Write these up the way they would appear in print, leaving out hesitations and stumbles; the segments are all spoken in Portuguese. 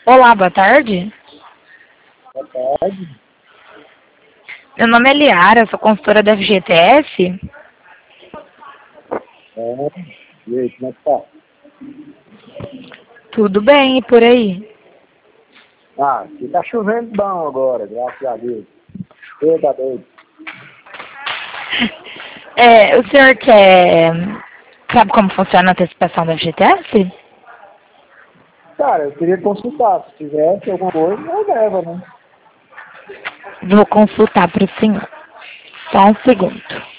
Olá, boa tarde. Boa tarde. Meu nome é Liara, sou consultora da FGTS. E aí, como é que tá? Tudo bem, e por aí? Ah, aqui tá chovendo bom agora, graças a Deus. Você tá doido? O senhor sabe como funciona a antecipação da FGTS? Cara, eu queria consultar. Se tivesse alguma coisa, eu levo, né? Vou consultar para o senhor. Só um segundo.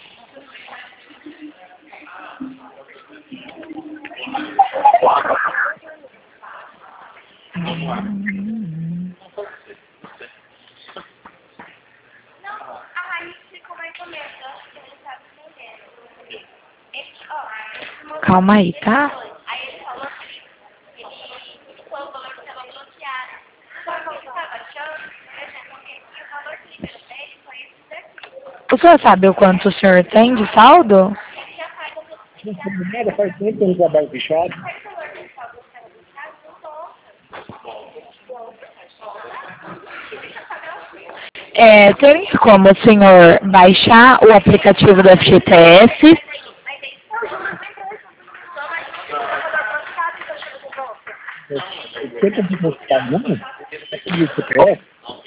Calma aí, tá? O senhor sabe o quanto o senhor tem de saldo? Não sabe nada, faz tempo que eu não trabalho fechado. Tem como o senhor baixar o aplicativo do FGTS? Você tem que consultar, não? Aqui no CPF?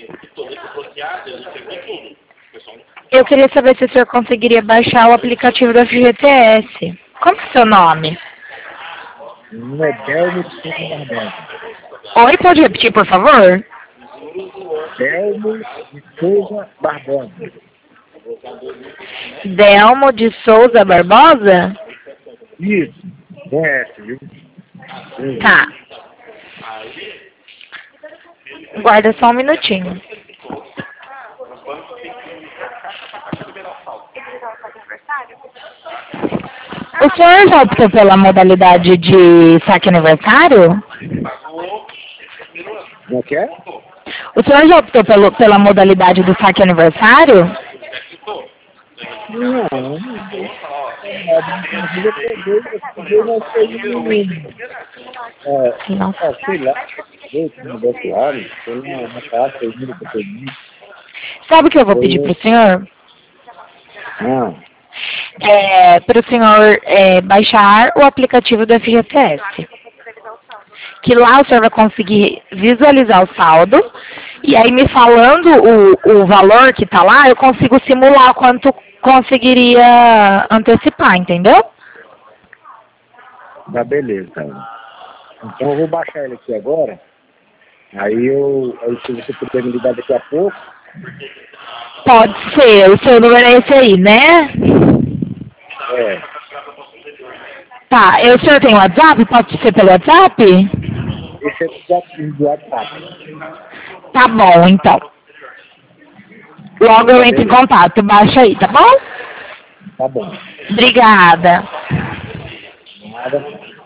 Eu queria saber se o senhor conseguiria baixar o aplicativo do FGTS. Como é seu nome? Não é Delmo de Souza Barbosa. Oi, pode repetir, por favor? Delmo de Souza Barbosa. Delmo de Souza Barbosa? Isso, conhece, viu? Tá. Guarda só um minutinho. O senhor já optou pela modalidade de saque aniversário? Não quer? O senhor já optou pela modalidade do saque aniversário? Não, eu peguei mas Não. sei lá, esse negócio lá, foi uma taxa aí que eu peguei. Sabe o que eu vou pedir Foi, para o senhor? não, Para o senhor baixar o aplicativo do FGTS. Que lá o senhor vai conseguir visualizar o saldo. E aí, me falando o valor que está lá, eu consigo simular quanto conseguiria antecipar, entendeu? tá beleza, cara. Então eu vou baixar ele aqui agora, aí se você puder me ligar daqui a pouco, Pode ser, o seu número é esse aí, né? é, Tá, o senhor tem WhatsApp? Pode ser pelo WhatsApp? esse é do WhatsApp, Tá bom, então. Logo eu tá entro em beleza? contato, baixa aí, tá bom? Tá bom, Obrigada. nada.